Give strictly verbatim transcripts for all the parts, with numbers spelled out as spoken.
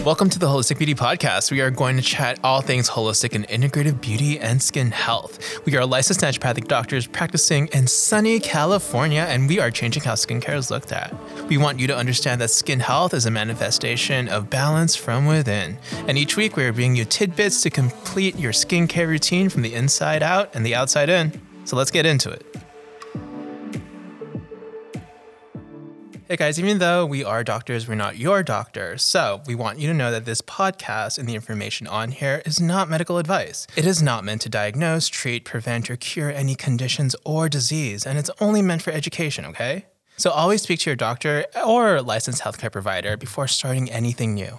Welcome to the Holistic Beauty Podcast. We are going to chat all things holistic and integrative beauty and skin health. We are licensed naturopathic doctors practicing in sunny California, and we are changing how skincare is looked at. We want you to understand that skin health is a manifestation of balance from within. And each week we are bringing you tidbits to complete your skincare routine from the inside out and the outside in. So let's get into it. Hey guys, even though we are doctors, we're not your doctor. So we want you to know that this podcast and the information on here is not medical advice. It is not meant to diagnose, treat, prevent, or cure any conditions or disease, and it's only meant for education, okay? So always speak to your doctor or licensed healthcare provider before starting anything new.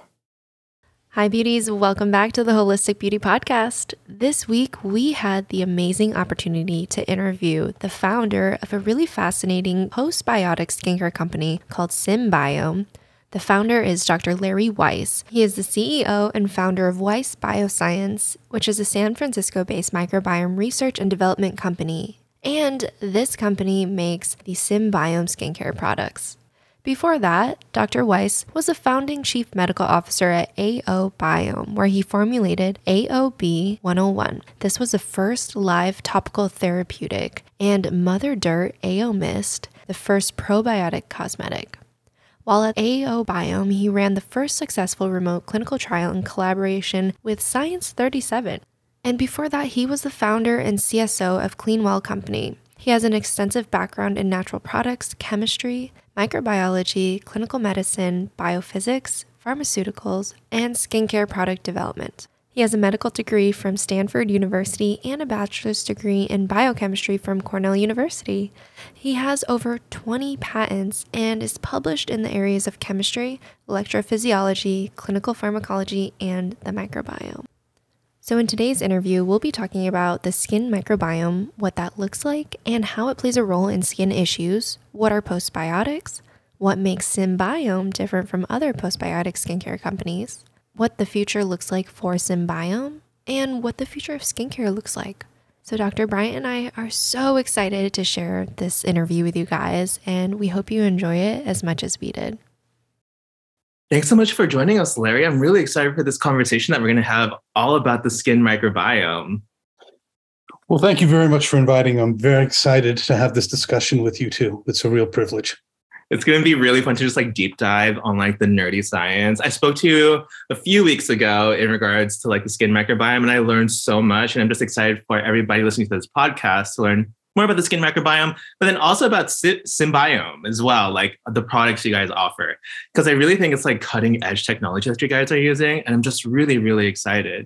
Hi beauties, welcome back to the Holistic Beauty Podcast. This week we had the amazing opportunity to interview the founder of a really fascinating postbiotic skincare company called Symbiome. The founder is Doctor Larry Weiss. He is the C E O and founder of Weiss Bioscience, which is a San Francisco-based microbiome research and development company. And this company makes the Symbiome skincare products. Before that, Doctor Weiss was a founding chief medical officer at A O Biome, where he formulated A O B one oh one. This was the first live topical therapeutic, and Mother Dirt A O Mist, the first probiotic cosmetic. While at A O Biome, he ran the first successful remote clinical trial in collaboration with Science thirty-seven. And before that, he was the founder and C S O of Cleanwell Company. He has an extensive background in natural products, chemistry, microbiology, clinical medicine, biophysics, pharmaceuticals, and skincare product development. He has a medical degree from Stanford University and a bachelor's degree in biochemistry from Cornell University. He has over twenty patents and is published in the areas of chemistry, electrophysiology, clinical pharmacology, and the microbiome. So in today's interview, we'll be talking about the skin microbiome, what that looks like, and how it plays a role in skin issues, what are postbiotics, what makes Symbiome different from other postbiotic skincare companies, what the future looks like for Symbiome, and what the future of skincare looks like. So Doctor Bryant and I are so excited to share this interview with you guys, and we hope you enjoy it as much as we did. Thanks so much for joining us, Larry. I'm really excited for this conversation that we're going to have all about the skin microbiome. Well, thank you very much for inviting. I'm very excited to have this discussion with you too. It's a real privilege. It's going to be really fun to just like deep dive on like the nerdy science. I spoke to you a few weeks ago in regards to like the skin microbiome, and I learned so much. And I'm just excited for everybody listening to this podcast to learn more about the skin microbiome, but then also about Symbiome as well, like the products you guys offer. Because I really think it's like cutting edge technology that you guys are using. And I'm just really, really excited.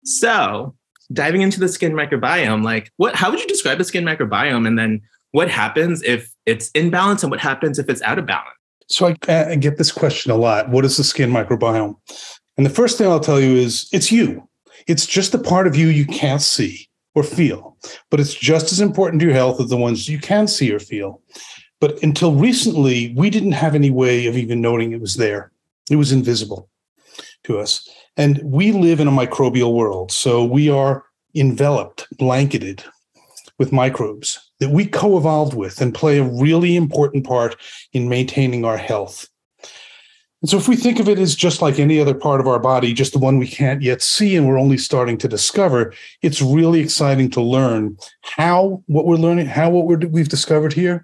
So diving into the skin microbiome, like what, how would you describe the skin microbiome? And then what happens if it's in balance and what happens if it's out of balance? So I, I get this question a lot. What is the skin microbiome? And the first thing I'll tell you is it's you. It's just the part of you you can't see or feel, but it's just as important to your health as the ones you can see or feel. But until recently, we didn't have any way of even noting it was there. It was invisible to us. And we live in a microbial world. So we are enveloped, blanketed with microbes that we co-evolved with and play a really important part in maintaining our health. And so if we think of it as just like any other part of our body, just the one we can't yet see and we're only starting to discover, it's really exciting to learn how what we're learning, how what we're, we've discovered here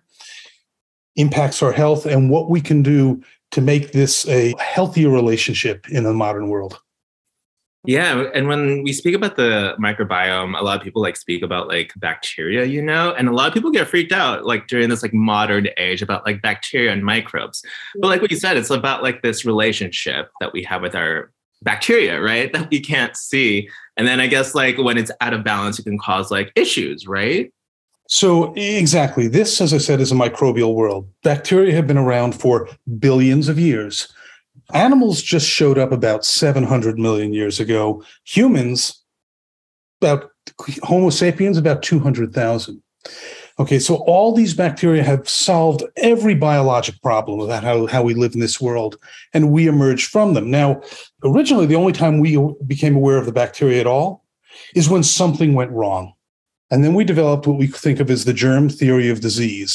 impacts our health and what we can do to make this a healthier relationship in the modern world. Yeah. And when we speak about the microbiome, a lot of people like speak about like bacteria, you know, and a lot of people get freaked out like during this like modern age about like bacteria and microbes. But like what you said, it's about like this relationship that we have with our bacteria, right? That we can't see. And then I guess like when it's out of balance, it can cause like issues, right? So exactly. This, as I said, is a microbial world. Bacteria have been around for billions of years. Animals just showed up about seven hundred million years ago. Humans, about Homo sapiens, about two hundred thousand. Okay, so all these bacteria have solved every biologic problem about how, how we live in this world, and we emerged from them. Now, originally, the only time we became aware of the bacteria at all is when something went wrong. And then we developed what we think of as the germ theory of disease.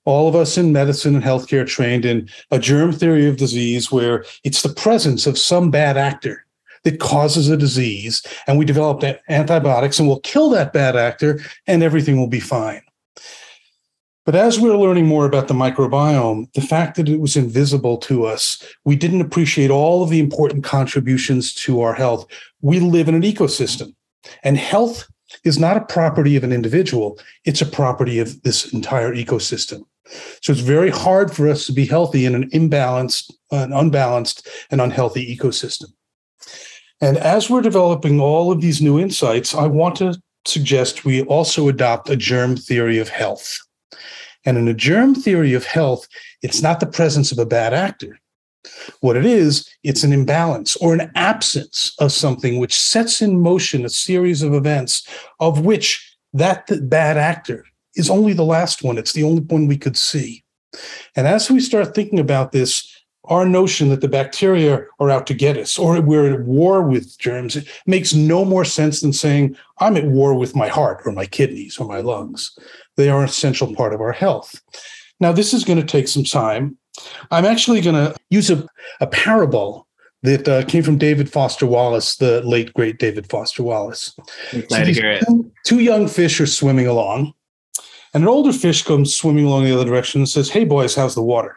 All of us in medicine and healthcare trained in a germ theory of disease where it's the presence of some bad actor that causes a disease, and we develop antibiotics and we'll kill that bad actor and everything will be fine. But as we're learning more about the microbiome, the fact that it was invisible to us, we didn't appreciate all of the important contributions to our health. We live in an ecosystem, and health is not a property of an individual. It's a property of this entire ecosystem. So it's very hard for us to be healthy in an imbalanced, an unbalanced, and unhealthy ecosystem. And as we're developing all of these new insights, I want to suggest we also adopt a germ theory of health. And in a germ theory of health, it's not the presence of a bad actor. What it is, it's an imbalance or an absence of something which sets in motion a series of events of which that bad actor is only the last one. It's the only one we could see. And as we start thinking about this, our notion that the bacteria are out to get us or we're at war with germs, it makes no more sense than saying, I'm at war with my heart or my kidneys or my lungs. They are an essential part of our health. Now, this is going to take some time. I'm actually going to use a, a parable that uh, came from David Foster Wallace, the late, great David Foster Wallace. I'm glad to hear it. Two, two young fish are swimming along, and an older fish comes swimming along the other direction and says, hey, boys, how's the water?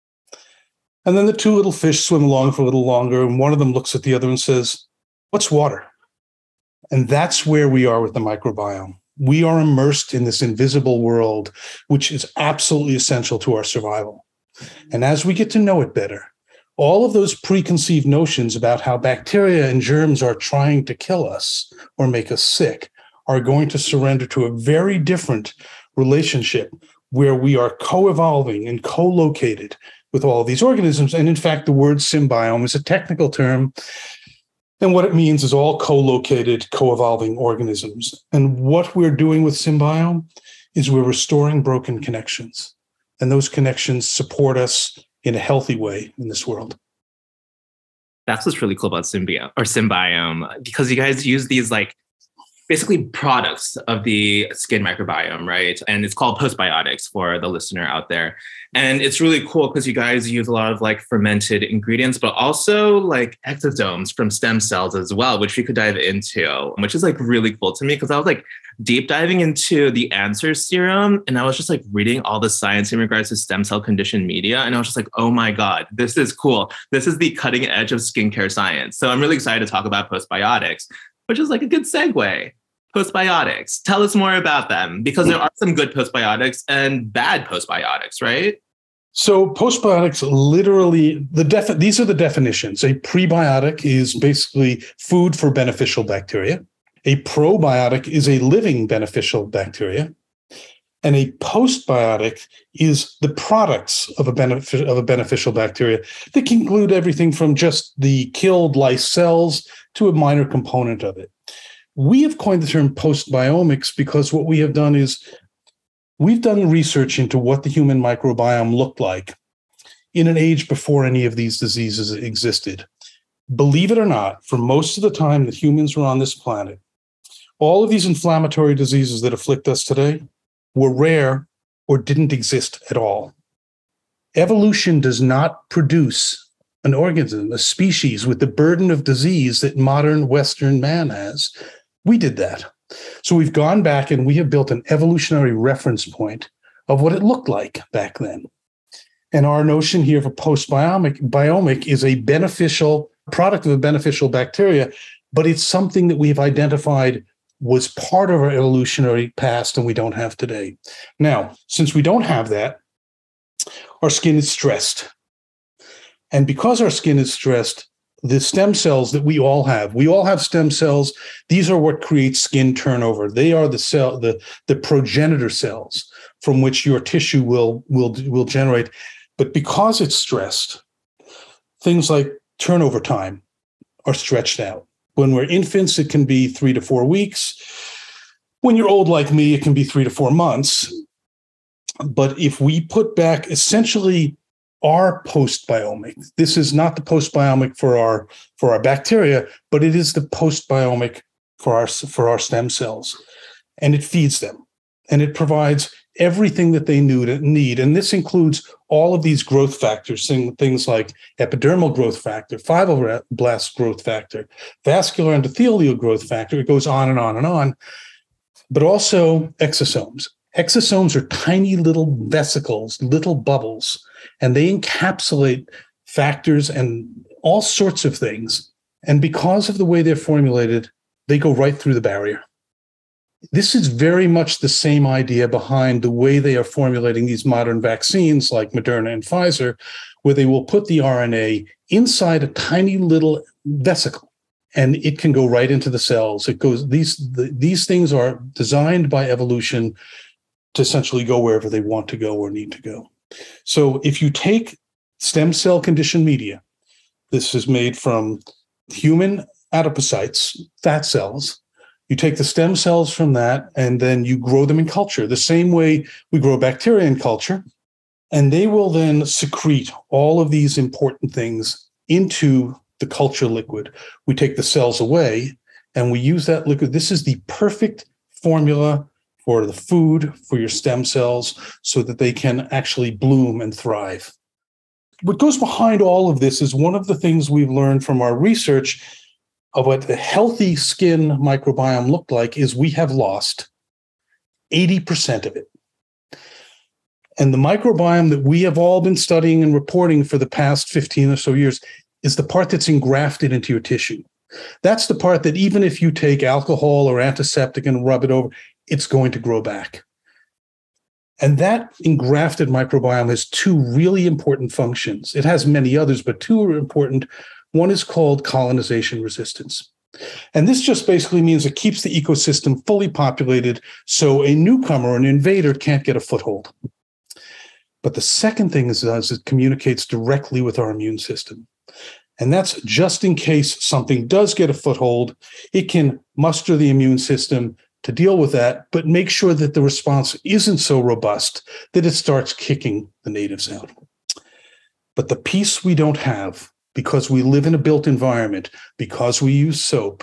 And then the two little fish swim along for a little longer, and one of them looks at the other and says, what's water? And that's where we are with the microbiome. We are immersed in this invisible world, which is absolutely essential to our survival. And as we get to know it better, all of those preconceived notions about how bacteria and germs are trying to kill us or make us sick are going to surrender to a very different relationship where we are co-evolving and co-located with all of these organisms. And in fact, the word symbiome is a technical term. And what it means is all co-located, co-evolving organisms. And what we're doing with symbiome is we're restoring broken connections. And those connections support us in a healthy way in this world. That's what's really cool about symbiome or symbiome, because you guys use these like basically products of the skin microbiome, right? And it's called postbiotics for the listener out there. And it's really cool because you guys use a lot of like fermented ingredients, but also like exosomes from stem cells as well, which we could dive into, which is like really cool to me because I was like deep diving into the Answers serum and I was just like reading all the science in regards to stem cell conditioned media. And I was just like, oh my God, this is cool. This is the cutting edge of skincare science. So I'm really excited to talk about postbiotics, which is like a good segue. Postbiotics. Tell us more about them because there are some good postbiotics and bad postbiotics, right? So postbiotics literally, the defi- these are the definitions. A prebiotic is basically food for beneficial bacteria. A probiotic is a living beneficial bacteria. And a postbiotic is the products of a, benefic- of a beneficial bacteria that can include everything from just the killed lice cells to a minor component of it. We have coined the term postbiomics because what we have done is we've done research into what the human microbiome looked like in an age before any of these diseases existed. Believe it or not, for most of the time that humans were on this planet, all of these inflammatory diseases that afflict us today were rare or didn't exist at all. Evolution does not produce an organism, a species with the burden of disease that modern Western man has. We did that. So we've gone back and we have built an evolutionary reference point of what it looked like back then. And our notion here of a postbiomic biomic is a beneficial product of a beneficial bacteria, but it's something that we've identified was part of our evolutionary past and we don't have today. Now, since we don't have that, our skin is stressed. And because our skin is stressed, the stem cells that we all have, we all have stem cells. These are what creates skin turnover. They are the cell, the, the progenitor cells from which your tissue will, will, will generate. But because it's stressed, things like turnover time are stretched out. When we're infants, it can be three to four weeks. When you're old like me, it can be three to four months. But if we put back essentially our postbiomic, this is not the postbiomic for our for our bacteria, but it is the postbiomic for our for our stem cells, and it feeds them, and it provides everything that they need. And this includes all of these growth factors, things like epidermal growth factor, fibroblast growth factor, vascular endothelial growth factor. It goes on and on and on. But also exosomes. Exosomes are tiny little vesicles, little bubbles, and they encapsulate factors and all sorts of things. And because of the way they're formulated, they go right through the barrier. This is very much the same idea behind the way they are formulating these modern vaccines like Moderna and Pfizer, where they will put the R N A inside a tiny little vesicle, and it can go right into the cells. It goes, these, the, these things are designed by evolution to essentially go wherever they want to go or need to go. So if you take stem cell conditioned media, this is made from human adipocytes, fat cells. You take the stem cells from that, and then you grow them in culture, the same way we grow bacteria in culture. And they will then secrete all of these important things into the culture liquid. We take the cells away, and we use that liquid. This is the perfect formula for the food for your stem cells so that they can actually bloom and thrive. What goes behind all of this is one of the things we've learned from our research of what the healthy skin microbiome looked like is we have lost eighty percent of it. And the microbiome that we have all been studying and reporting for the past fifteen or so years is the part that's engrafted into your tissue. That's the part that even if you take alcohol or antiseptic and rub it over, it's going to grow back. And that engrafted microbiome has two really important functions. It has many others, but two are important. One is called colonization resistance. And this just basically means it keeps the ecosystem fully populated so a newcomer, an invader, can't get a foothold. But the second thing is, is it communicates directly with our immune system. And that's just in case something does get a foothold, it can muster the immune system to deal with that, but make sure that the response isn't so robust that it starts kicking the natives out. But the piece we don't have, because we live in a built environment, because we use soap,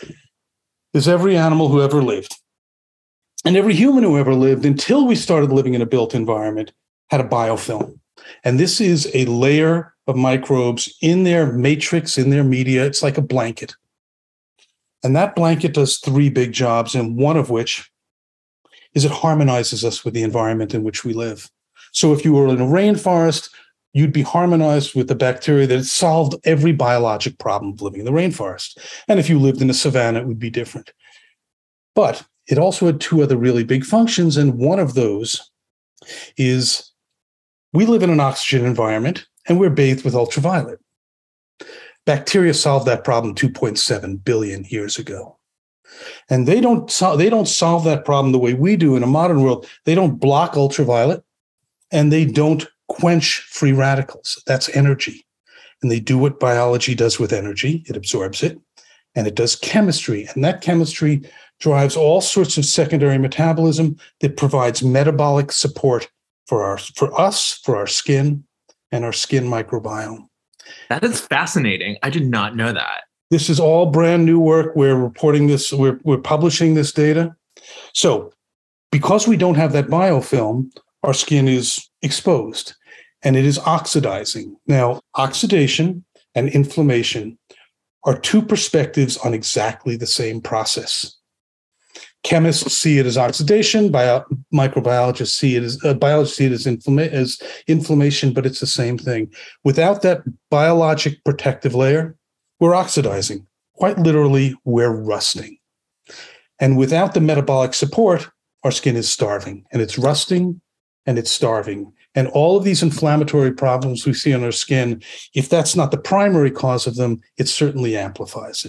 is every animal who ever lived. And every human who ever lived until we started living in a built environment had a biofilm. And this is a layer of microbes in their matrix, in their media. It's like a blanket. And that blanket does three big jobs, and one of which is it harmonizes us with the environment in which we live. So if you were in a rainforest, you'd be harmonized with the bacteria that had solved every biologic problem of living in the rainforest. And if you lived in a savanna, it would be different. But it also had two other really big functions, and one of those is we live in an oxygen environment, and we're bathed with ultraviolet. Bacteria solved that problem two point seven billion years ago. And they don't, sol- they don't solve that problem the way we do in a modern world. They don't block ultraviolet, and they don't quench free radicals. That's energy. And they do what biology does with energy. It absorbs it, and it does chemistry. And that chemistry drives all sorts of secondary metabolism that provides metabolic support for our, for us, for our skin, and our skin microbiome. That is fascinating. I did not know that. This is all brand new work. We're reporting this, we're, we're publishing this data. So because we don't have that biofilm, our skin is exposed and it is oxidizing. Now, oxidation and inflammation are two perspectives on exactly the same process. Chemists see it as oxidation, bio, microbiologists see it as uh, biologists see it as, inflama- as inflammation, but it's the same thing. Without that biologic protective layer, we're oxidizing. Quite literally, we're rusting. And without the metabolic support, our skin is starving, and it's rusting, and it's starving. And all of these inflammatory problems we see on our skin, if that's not the primary cause of them, it certainly amplifies it.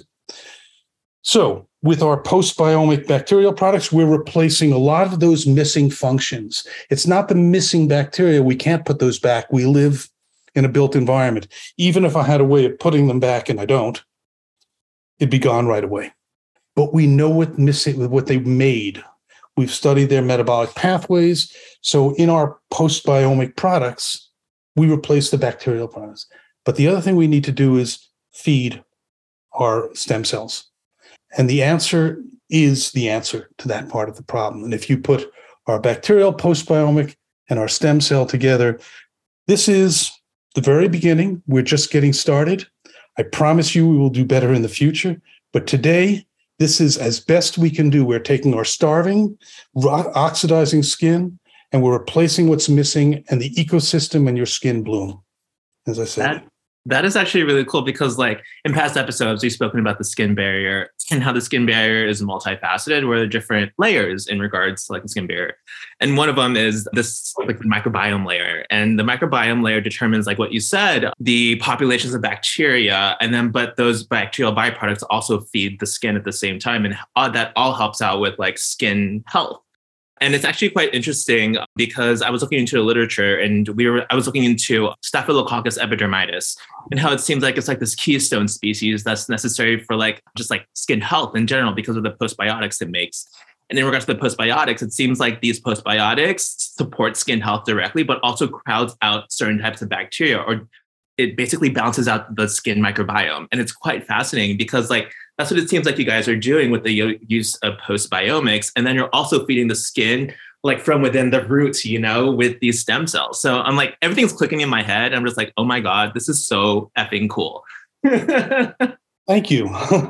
So with our postbiomic bacterial products, we're replacing a lot of those missing functions. It's not the missing bacteria. We can't put those back. We live in a built environment. Even if I had a way of putting them back, and I don't, it'd be gone right away. But we know what missing, what they made. We've studied their metabolic pathways. So in our postbiomic products, we replace the bacterial products. But the other thing we need to do is feed our stem cells. And the answer is the answer to that part of the problem. And if you put our bacterial, postbiomic, and our stem cell together. This is the very beginning. We're just getting started. I promise you we will do better in the future. But today, this is as best we can do. We're taking our starving, oxidizing skin, and we're replacing what's missing, and the ecosystem and your skin bloom, as I said. That, that is actually really cool because, like, in past episodes, we've spoken about the skin barrier and how the skin barrier is multifaceted, where there are different layers in regards to, like, the skin barrier. And one of them is this, like, the microbiome layer. And the microbiome layer determines, like what you said, the populations of bacteria. And then, but those bacterial byproducts also feed the skin at the same time. And uh, that all helps out with, like, skin health. And it's actually quite interesting because I was looking into the literature and we were I was looking into Staphylococcus epidermidis and how it seems like it's like this keystone species that's necessary for like just like skin health in general because of the postbiotics it makes. And in regards to the postbiotics, it seems like these postbiotics support skin health directly, but also crowds out certain types of bacteria, or it basically balances out the skin microbiome. And it's quite fascinating because like that's what it seems like you guys are doing with the use of postbiomics. And then you're also feeding the skin like from within the roots, you know, with these stem cells. So I'm like, everything's clicking in my head. I'm just like, oh my God, this is so effing cool. Thank you.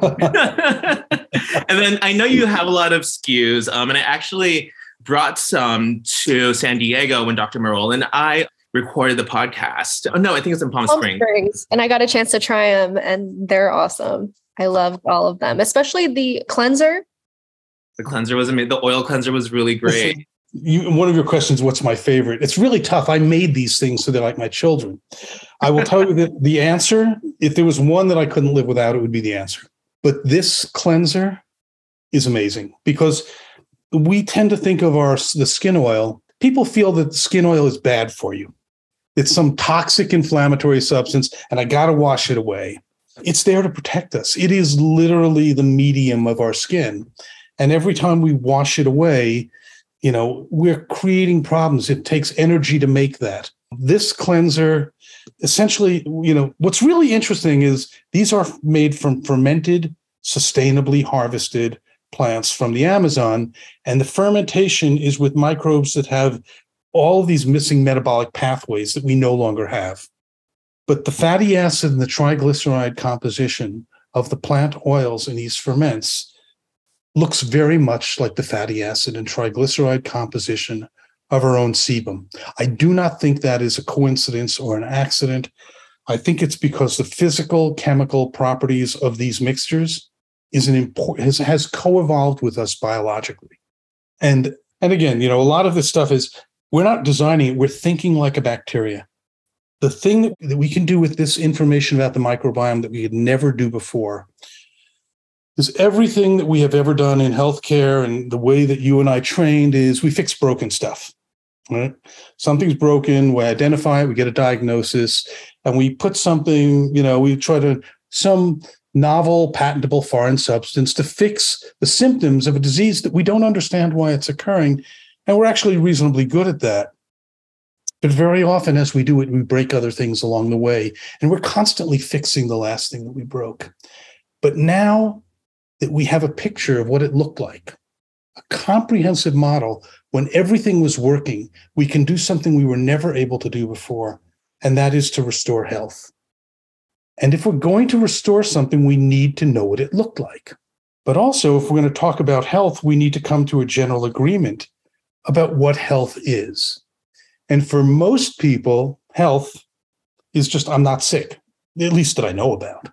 And then I know you have a lot of S K Us. Um, and I actually brought some to San Diego when Doctor Meroll and I recorded the podcast. Oh, no, I think it's in Palm, Palm Springs. Springs. And I got a chance to try them and they're awesome. I loved all of them, especially the cleanser. The cleanser was amazing. The oil cleanser was really great. Listen, you, one of your questions, what's my favorite? It's really tough. I made these things so they're like my children. I will tell you that the answer, if there was one that I couldn't live without, it would be the answer. But this cleanser is amazing because we tend to think of our the skin oil. People feel that skin oil is bad for you. It's some toxic inflammatory substance, and I got to wash it away. It's there to protect us. It is literally the medium of our skin. And every time we wash it away, you know, we're creating problems. It takes energy to make that. This cleanser, essentially, you know, what's really interesting is these are made from fermented, sustainably harvested plants from the Amazon. And the fermentation is with microbes that have all of these missing metabolic pathways that we no longer have. But the fatty acid and the triglyceride composition of the plant oils in these ferments looks very much like the fatty acid and triglyceride composition of our own sebum. I do not think that is a coincidence or an accident. I think it's because the physical chemical properties of these mixtures is an important has, has co-evolved with us biologically. And and again, you know, a lot of this stuff is we're not designing it, we're thinking like a bacteria. The thing that, that we can do with this information about the microbiome that we could never do before is everything that we have ever done in healthcare and the way that you and I trained is we fix broken stuff, right? Something's broken, we identify it, we get a diagnosis, and we put something, you know, we try to, some novel, patentable foreign substance to fix the symptoms of a disease that we don't understand why it's occurring. And we're actually reasonably good at that. But very often as we do it, we break other things along the way, and we're constantly fixing the last thing that we broke. But now that we have a picture of what it looked like, a comprehensive model, when everything was working, we can do something we were never able to do before, and that is to restore health. And if we're going to restore something, we need to know what it looked like. But also, if we're going to talk about health, we need to come to a general agreement about what health is. And for most people, health is just, I'm not sick, at least that I know about.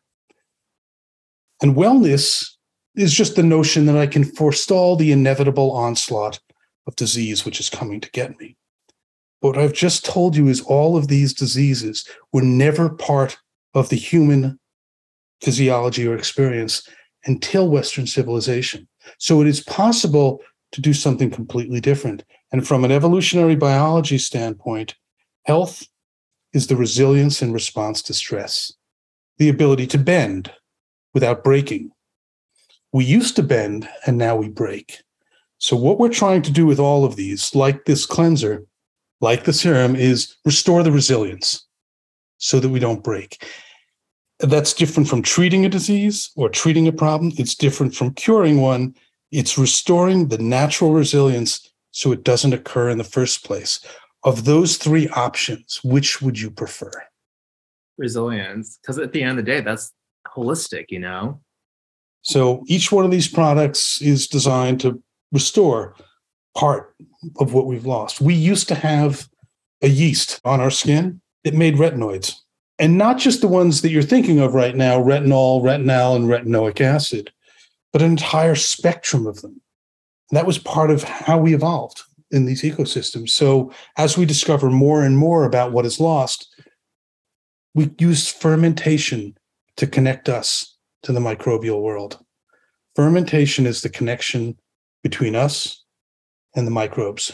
And wellness is just the notion that I can forestall the inevitable onslaught of disease which is coming to get me. But what I've just told you is all of these diseases were never part of the human physiology or experience until Western civilization. So it is possible to do something completely different. And from an evolutionary biology standpoint, health is the resilience in response to stress, the ability to bend without breaking. We used to bend and now we break. So what we're trying to do with all of these, like this cleanser, like the serum, is restore the resilience so that we don't break. That's different from treating a disease or treating a problem. It's different from curing one. It's restoring the natural resilience so it doesn't occur in the first place. Of those three options, which would you prefer? Resilience, because at the end of the day, that's holistic, you know? So each one of these products is designed to restore part of what we've lost. We used to have a yeast on our skin that made retinoids, and not just the ones that you're thinking of right now, retinol, retinal, and retinoic acid, but an entire spectrum of them. And that was part of how we evolved in these ecosystems. So as we discover more and more about what is lost, we use fermentation to connect us to the microbial world. Fermentation is the connection between us and the microbes.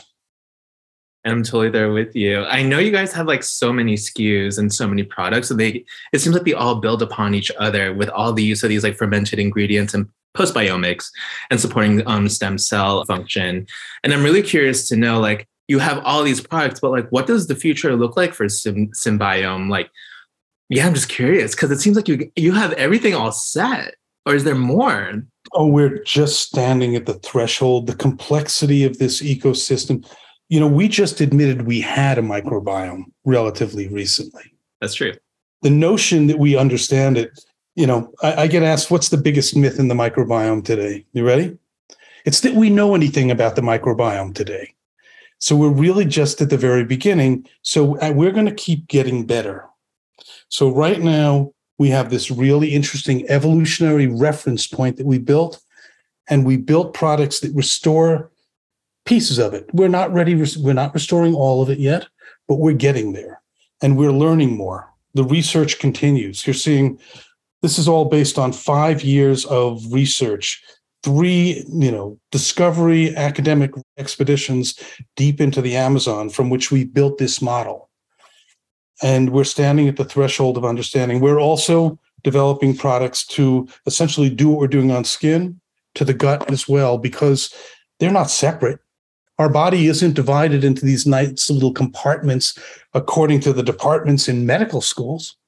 I'm totally there with you. I know you guys have like so many S K Us and so many products. So they, it seems like they all build upon each other with all the use of these like fermented ingredients and postbiomics and supporting um, stem cell function. And I'm really curious to know, like, you have all these products, but like, what does the future look like for Sym- Symbiome? Like, yeah, I'm just curious because it seems like you you have everything all set, or is there more? Oh, we're just standing at the threshold, the complexity of this ecosystem. You know, we just admitted we had a microbiome relatively recently. That's true. The notion that we understand it, you know, I, I get asked, what's the biggest myth in the microbiome today? You ready? It's that we know anything about the microbiome today. So we're really just at the very beginning. So we're going to keep getting better. So right now, we have this really interesting evolutionary reference point that we built, and we built products that restore pieces of it. We're not ready. We're not restoring all of it yet, but we're getting there, and we're learning more. The research continues. You're seeing this is all based on five years of research, three, you know, discovery academic expeditions deep into the Amazon from which we built this model. And we're standing at the threshold of understanding. We're also developing products to essentially do what we're doing on skin to the gut as well, because they're not separate. Our body isn't divided into these nice little compartments according to the departments in medical schools.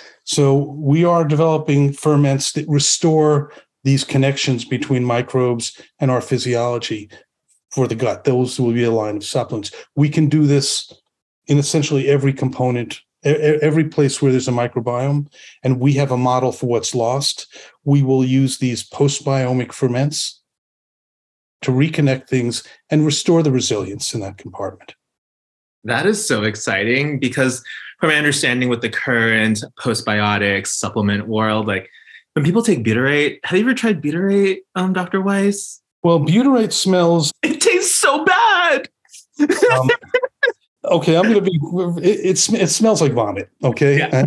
So we are developing ferments that restore these connections between microbes and our physiology for the gut. Those will be a line of supplements. We can do this in essentially every component, every place where there's a microbiome, and we have a model for what's lost. We will use these postbiomic ferments to reconnect things and restore the resilience in that compartment. That is so exciting because from my understanding with the current postbiotics supplement world, like when people take butyrate, have you ever tried butyrate, um, Doctor Weiss? Well, butyrate smells... It tastes so bad. um, okay, I'm going to be... It, it, it smells like vomit, okay? Yeah.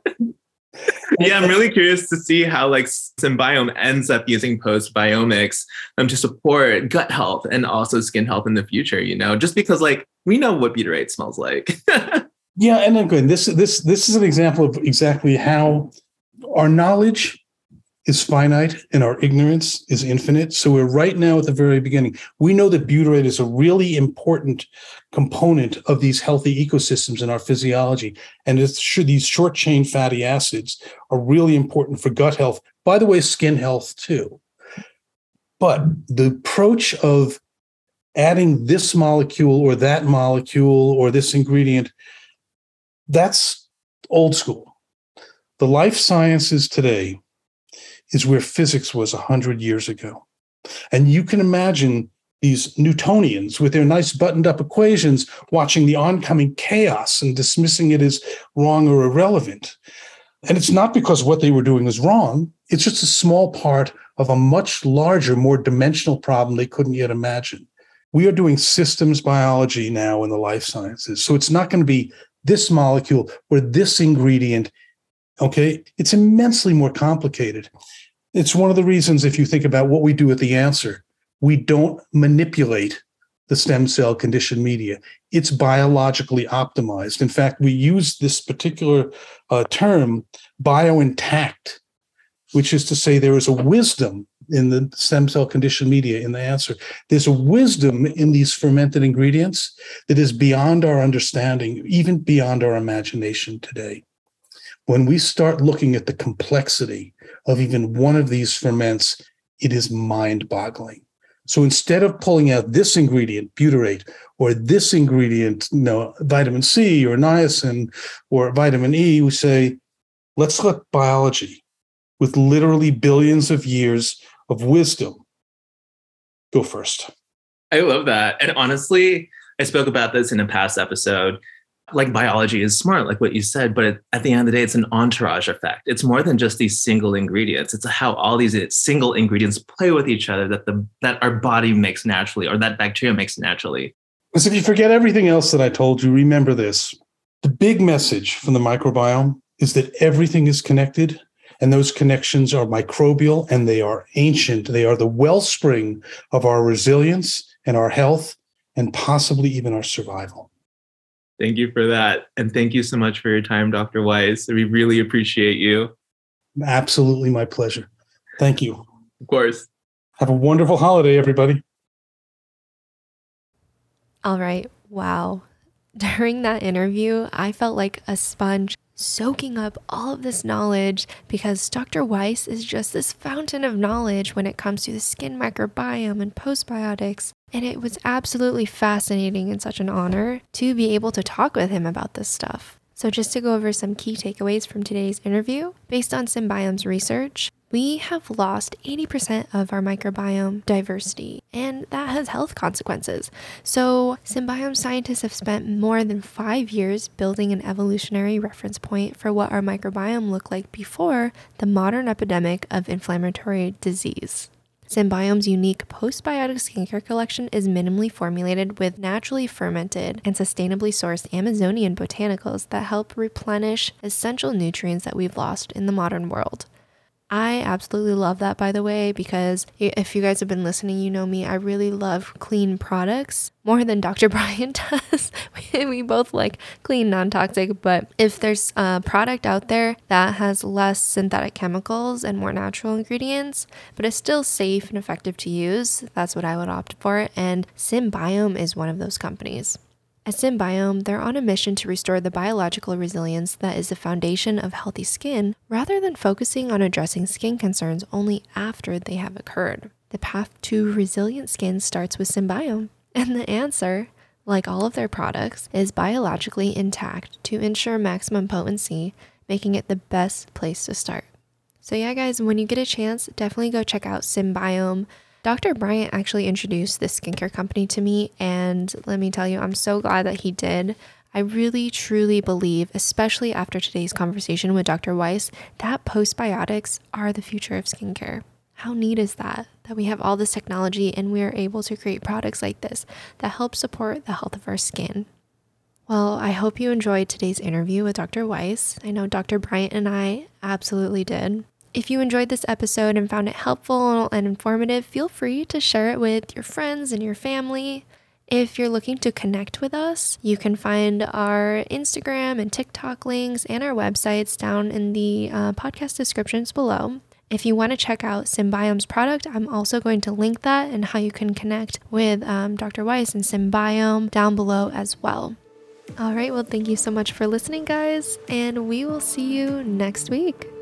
Yeah, I'm really curious to see how like Symbiome ends up using postbiomics um, to support gut health and also skin health in the future, you know, just because like we know what butyrate smells like. Yeah, and again, this this this is an example of exactly how our knowledge is finite and our ignorance is infinite. So we're right now at the very beginning. We know that butyrate is a really important component of these healthy ecosystems in our physiology. And it's, these short chain fatty acids are really important for gut health. By the way, skin health too. But the approach of adding this molecule or that molecule or this ingredient, that's old school. The life sciences today is where physics was one hundred years ago. And you can imagine these Newtonians with their nice buttoned-up equations watching the oncoming chaos and dismissing it as wrong or irrelevant. And it's not because what they were doing is wrong. It's just a small part of a much larger, more dimensional problem they couldn't yet imagine. We are doing systems biology now in the life sciences. So it's not going to be this molecule or this ingredient. Okay, it's immensely more complicated. It's one of the reasons, if you think about what we do with the answer, we don't manipulate the stem cell conditioned media. It's biologically optimized. In fact, we use this particular uh, term, biointact, which is to say there is a wisdom in the stem cell conditioned media in the answer. There's a wisdom in these fermented ingredients that is beyond our understanding, even beyond our imagination today. When we start looking at the complexity of even one of these ferments, it is mind-boggling. So instead of pulling out this ingredient, butyrate, or this ingredient, you know, vitamin C or niacin or vitamin E, we say, let's let biology, with literally billions of years of wisdom, go first. I love that. And honestly, I spoke about this in a past episode. Like biology is smart, like what you said, but at the end of the day, it's an entourage effect. It's more than just these single ingredients. It's how all these single ingredients play with each other that the that our body makes naturally, or that bacteria makes naturally. Because if you forget everything else that I told you, remember this. The big message from the microbiome is that everything is connected, and those connections are microbial, and they are ancient. They are the wellspring of our resilience and our health, and possibly even our survival. Thank you for that. And thank you so much for your time, Doctor Weiss. We really appreciate you. Absolutely my pleasure. Thank you. Of course. Have a wonderful holiday, everybody. All right. Wow. During that interview, I felt like a sponge soaking up all of this knowledge because Doctor Weiss is just this fountain of knowledge when it comes to the skin microbiome and postbiotics. And it was absolutely fascinating and such an honor to be able to talk with him about this stuff. So just to go over some key takeaways from today's interview, based on Symbiome's research, we have lost eighty percent of our microbiome diversity, and that has health consequences. So Symbiome scientists have spent more than five years building an evolutionary reference point for what our microbiome looked like before the modern epidemic of inflammatory disease. Symbiome's unique postbiotic skincare collection is minimally formulated with naturally fermented and sustainably sourced Amazonian botanicals that help replenish essential nutrients that we've lost in the modern world. I absolutely love that, by the way, because if you guys have been listening, you know me, I really love clean products more than Doctor Brian does. We both like clean, non-toxic, but if there's a product out there that has less synthetic chemicals and more natural ingredients, but is still safe and effective to use, that's what I would opt for, and Symbiome is one of those companies. At Symbiome, they're on a mission to restore the biological resilience that is the foundation of healthy skin, rather than focusing on addressing skin concerns only after they have occurred. The path to resilient skin starts with Symbiome, and the answer, like all of their products, is biologically intact to ensure maximum potency, making it the best place to start. So yeah, guys, when you get a chance, definitely go check out Symbiome. Doctor Bryant actually introduced this skincare company to me, and let me tell you, I'm so glad that he did. I really, truly believe, especially after today's conversation with Doctor Weiss, that postbiotics are the future of skincare. How neat is that? That we have all this technology and we are able to create products like this that help support the health of our skin. Well, I hope you enjoyed today's interview with Doctor Weiss. I know Doctor Bryant and I absolutely did. If you enjoyed this episode and found it helpful and informative, feel free to share it with your friends and your family. If you're looking to connect with us, you can find our Instagram and TikTok links and our websites down in the uh, podcast descriptions below. If you want to check out Symbiome's product, I'm also going to link that and how you can connect with um, Doctor Weiss and Symbiome down below as well. All right, well, thank you so much for listening, guys, and we will see you next week.